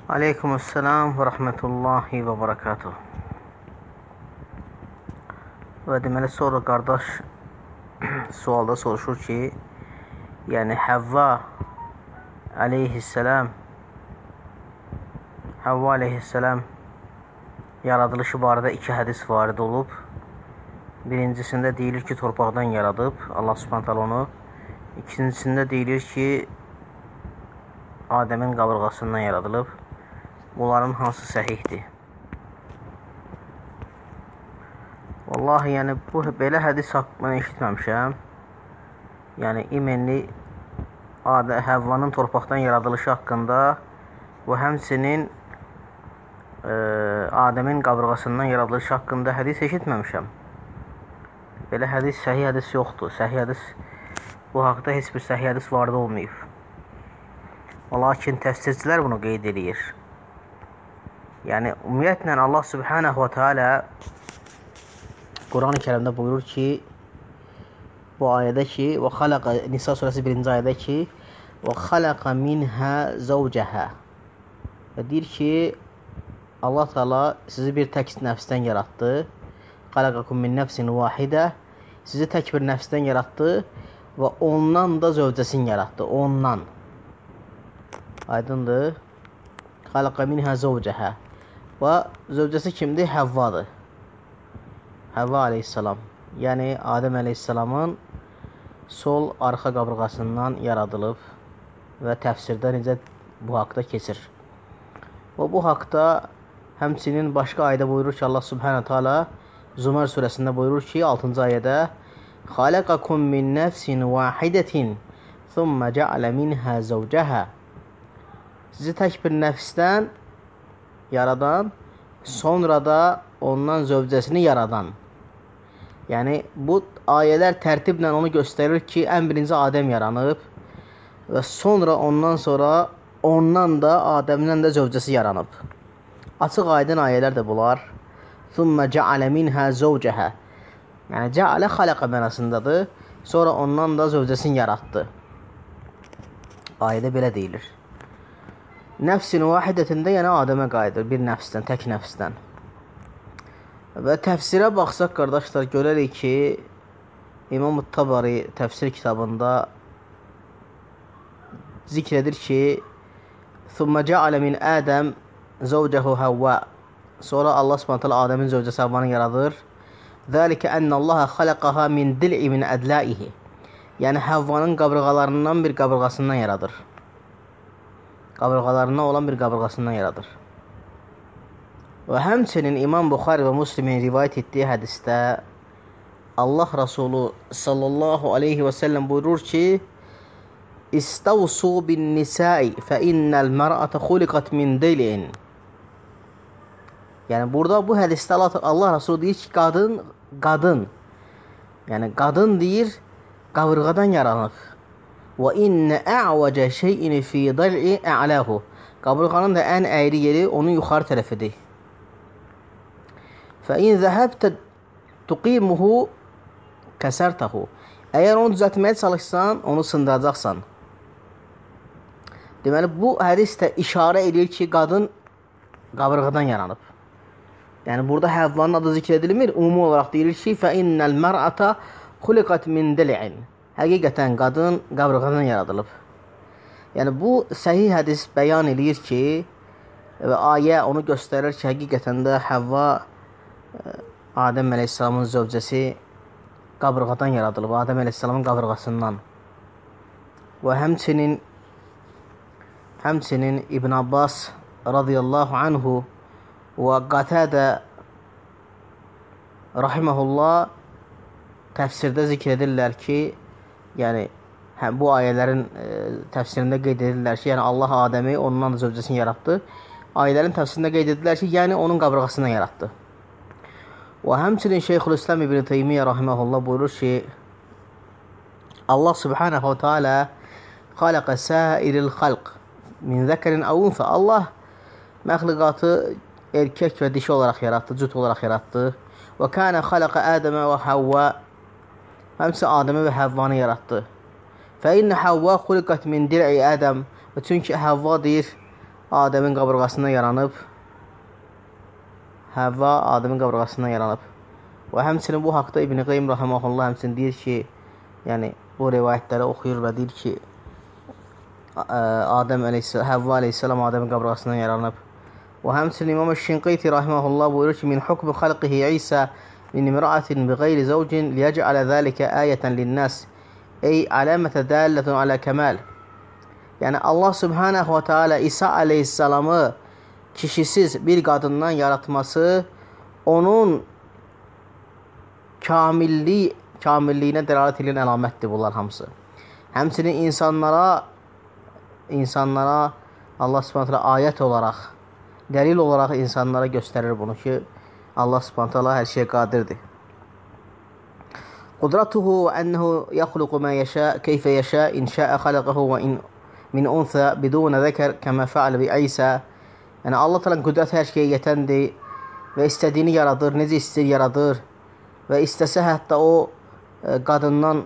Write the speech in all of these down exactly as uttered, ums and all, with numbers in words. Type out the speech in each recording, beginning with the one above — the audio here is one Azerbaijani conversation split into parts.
Aleykümselam və rəhmətullahi və barakatuh. Və deməli sonra qardaş sualda soruşur ki, yəni Həvva aleyhisselam Həvva aleyhisselam yaradılışı barədə iki hədis varid olub. Birincisində deyilir ki, torpaqdan yaradıb Allah Subhanahu taala onu. İkincisində deyilir ki, Adəmin qabırğasından yaradılıb. Bunların hansı səhihdir? Vallahi, yəni bu belə hədis haqqında eşitməmişəm. Yəni imenli Adə Həvvanın torpaqdan yaradılışı haqqında və həmçinin e, Adəmin qabırğasından yaradılışı haqqında hədis eşitməmişəm. Belə hədis, səhih hədis yoxdur. Səhih hədis, bu haqda heç bir səhih hədis varid olmayıb. Lakin təfsirçilər bunu qeyd edir. Yəni ümumiyyətlə Allah Subhanahu wa Taala Quran-ı Kərimdə buyurur ki, bu ayədə ki, və xalaqa Nisa surəsi birinci ayədə ki, və xalaqa minhə zəvcəhə. Və deyir ki, Allah Taala sizi bir tək nəfsdən yaratdı. Xalaqakum min nəfsin vahidə. Sizi tək bir nəfsdən yaratdı və ondan da zövcəsini yaratdı. Ondan. Aydındır? Xalaqa minhə zəvcəhə. Və zövcəsi kimdir? Həvvadır. Həvva aleyhissalam. Yəni Adəm aleyhissalamın sol arxa qabırğasından yaradılıb və təfsirdə necə bu haqda keçir. Və bu haqda həmçinin başqa ayədə buyurur ki, Allah Subhanahu taala Zumar surəsində buyurur ki, altıncı ayədə Xalaqakum min nəfsin vahidətin thumma ca'ala minhə zəvcəhə. Sizi tək bir nəfsdən yaradan, sonra da ondan zövcəsini yaradan. Yəni bu ayələr tərtiblə onu göstərir ki, ən birinci Adəm yaranıb və sonra ondan sonra ondan da Adəmdən də zövcəsi yaranıb. Açıq aydın ayələr də bunlar. Thumma ca'ala minhə zəvcəhə. Yəni ca'ala xalaqa mənasındadır. Sonra ondan da zövcəsini yaratdı. Ayədə belə deyilir. Nəfsin vahidətində yəni Adəmə qayıdır, bir nəfsdən, tək nəfsdən. Və təfsirə baxsaq, qardaşlar, görərik ki, İmam Tabari təfsir kitabında zikr edir ki, Thumma ca'ala min Ədəm zəvcəhu Həvva. Sonra Allah Subhanahu taala Adəmin zövcəsi Həvvanı yaradır. Zəlikə ənəllaha xalaqaha min dil'i min ədlaihi. Yəni Həvvanın qabırğalarından bir qabırğasından yaradır. Qabırğalarından olan bir qabırğasından yaradır. Və həmçinin İmam Buxari və Müslimin rivayət etdiyi hədisdə Allah Rasulü sallallahu aleyhi və səlləm buyurur ki, İstavsu bin nisai fə innəl mər'ətə xuliqat min dil'in. Yəni burada bu hədisdə Allah Rasulü deyir ki, qadın, qadın. Yəni qadın deyir, qabırğadan yaranıb. Və innə ə'vəcə şeyini fi dil'i ə'ləhu. Qabırğanın da ən əyri yeri onun yuxarı tərəfidir. Fə in zəhəbtə tuqimuhu kəsərtəhu. Əgər onu düzəltməyə çalışsan, onu sındıracaqsan. Deməli, bu hədis də işarə edir ki, qadın qabırğadan yaranıb. Yəni, burada Həvvanın adı zikr edilmir. Ümumi olaraq deyilir ki, fə innəl mər'ətə xuliqat min dil'in. Həqiqətən qadın qabırğadan yaradılıb. Yəni, bu səhih hədis bəyan edir ki, və ayə onu göstərir ki, həqiqətən də Həvva Adəm əleyhissalamın zövcəsi qabırğadan yaradılıb. Adəm əleyhissalamın qabırğasından. Və həmçinin həmçinin İbn Abbas radiyallahu anhu və Qatadə rahiməhullah təfsirdə zikr edirlər ki, yəni həm bu ayələrin e, təfsirində qeyd edirlər ki, yəni Allah Adəmi ondan da zövcəsini yaratdı. Ayələrin təfsirində qeyd edirlər ki, yəni onun qabırğasından yaratdı. Və həmçinin Şeyxülislam İbn Teymiyyə rahiməhullah buyurur ki, Allah Subhanahu wa Taala xalaqa sairil xalq min zəkərin əv unsə. Allah məxluqatı erkək və dişi olaraq yaratdı, cüt olaraq yaratdı. Və kənə xalaqa Ədəmə və Həvva. Həmçinin Adəmi və Həvvanı yaratdı. Fə innə Həvva xuliqat min dir'i Ədəm. Və çünki Həvva deyir, Adəmin qabırğasından yaranıb. Həvva Adəmin qabırğasından yaranıb. Və həmçinin bu haqda İbn Qayyim rahimehullah həmçinin deyir ki, yəni bu rivayətləri oxuyur və deyir ki, Adəm əleyhissalam, Həvva əleyhissalam Adəmin qabırğasından yaranıb. Və həmçinin İmam Şinqiti rahimehullah buyurur ki, min hukm xalqihi İsa min imra'atin bighayri zawjin liyec'ala zalika ayatan lin-nas. Ey alamətə dəllətun alə kəmal. Yəni Allah Subhanahu wa Taala İsa əleyhissalamı kişisiz bir qadından yaratması onun kamilliyi, kamilliyinə dəlalət edən əlamətdir bunlar hamısı. Həmçinin insanlara insanlara Allah Subhanahu Taala ayət olaraq, dəlil olaraq insanlara göstərir bunu ki, Allah Subhanahu Taala hər şeyə qadirdir. Qudratuhu və ennehu yaxluqu ma yasha keyfe yasha in şa'a xalaqahu və in min unsa bidun zəkər kəmə fəal bi İsa. Yəni Allah Taala'nın qüdrəti hər şeyə yetəndir və istədiyini yaradır, necə istəyir yaradır və istəsə hətta o e, qadından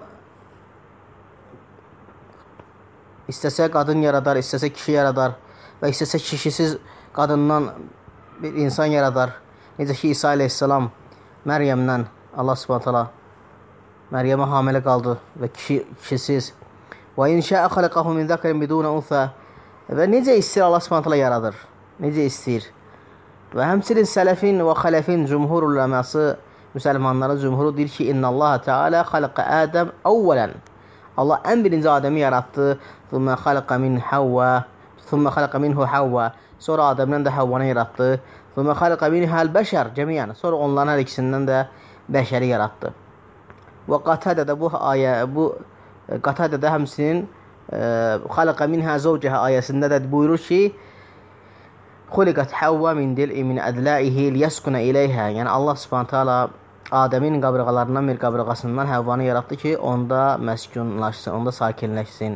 istəsə qadın yaradar, istəsə kişi yaradar və istəsə kişisiz qadından bir insan yaradar. Necə ki İsa əleyhissalam Məryəmdən Allah Subhanahu Taala Məryəmə hamilə qaldı və kişi kişisiz. Və in şa'a xalaqahu min zakarin bidun unsa. Və necə istəyir Allah Subhanahu Taala yaradır. Necə istəyir. Və həmçinin sələfin və xələfin cümhur uləması, müsəlmanların cümhuru deyir ki, İnnallaha Teala xalaqa Adəm əvvələn. Allah ən birinci Adəmi yaratdı. Thumma xalaqa min Havva, thumma xalaqa minhu Havva. Sonra Adəmdən də Havvanı yaratdı. Thumma xalaqa minhal bəşər cəmiyan. Sonra onların hər ikisindən də bəşəri yaratdı. Və Qatadədə bu ayə, bu Qatadədə həmçinin xalaqa minha zawcaha ayəsində də buyurur ki, Xuliqat Havva min dil'i min ədləihi liyaskuna iləyhə. Yəni Allah Subhanahu Taala Adəmin qabırğalarından bir qabırğasından Havvanı yaratdı ki, onda məskunlaşsın, onda sakinləşsin.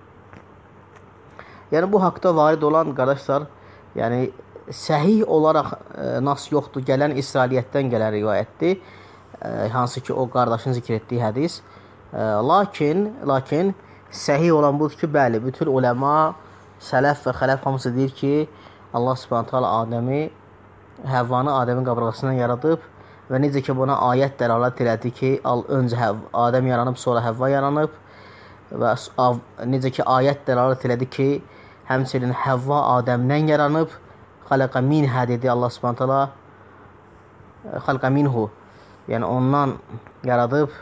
Yəni bu haqda varid olan qardaşlar, yəni səhih olaraq e, nas yoxdur, gələn İsrailiyyətdən gələn rivayətdir. E, hansı ki o qardaşın zikr etdiyi hədis. E, lakin, lakin səhih olan budur ki, bəli, bütün uləma, sələf və xələf hamısı deyir ki, Allah Subhanahu Taala Adəmi, Həvvanı Adəmin qabırğasından yaradıb və necə ki buna ayət dəlalət elədi ki, al öncə Adəm yaranıb, sonra Həvva yaranıb və necə ki ayət dəlalət elədi ki, həmçinin Həvva Adəmdən yaranıb, xalaqa minhə dedi Allah Subhanahu Taala, xalaqa minhu, yəni ondan yaradıb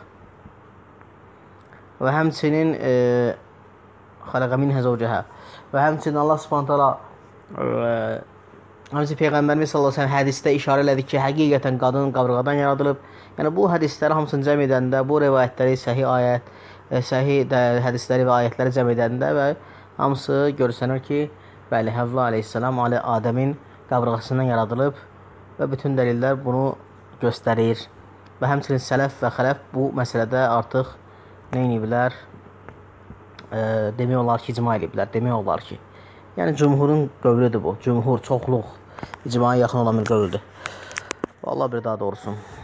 və həmçinin e, xalaqa minhə zawcəhə və həmçinin Allah Subhanahu Taala Həmçinin Peyğəmbərimiz sallallahu əleyhi və səlləm hədisdə işarə elədi ki, həqiqətən qadın qabırğadan yaradılıb. Yəni bu hədisləri hamısını cəm edəndə, bu rivayətləri, səhih ayət, səhih hədisləri və ayətləri cəm edəndə və hamısı görsənir ki, bəli, Həvva əleyhissalam Adəmin qabırğasından yaradılıb və bütün dəlillər bunu göstərir. Və həmçinin sələf və xələf bu məsələdə artıq nə ediblər? E, demək olar ki, icma ediblər, demək olar ki. Yəni cümhurun qövlüdür bu. Cümhur, çoxluq icmaya yaxın olan bir qövldür. Vallahi bir daha doğrusun.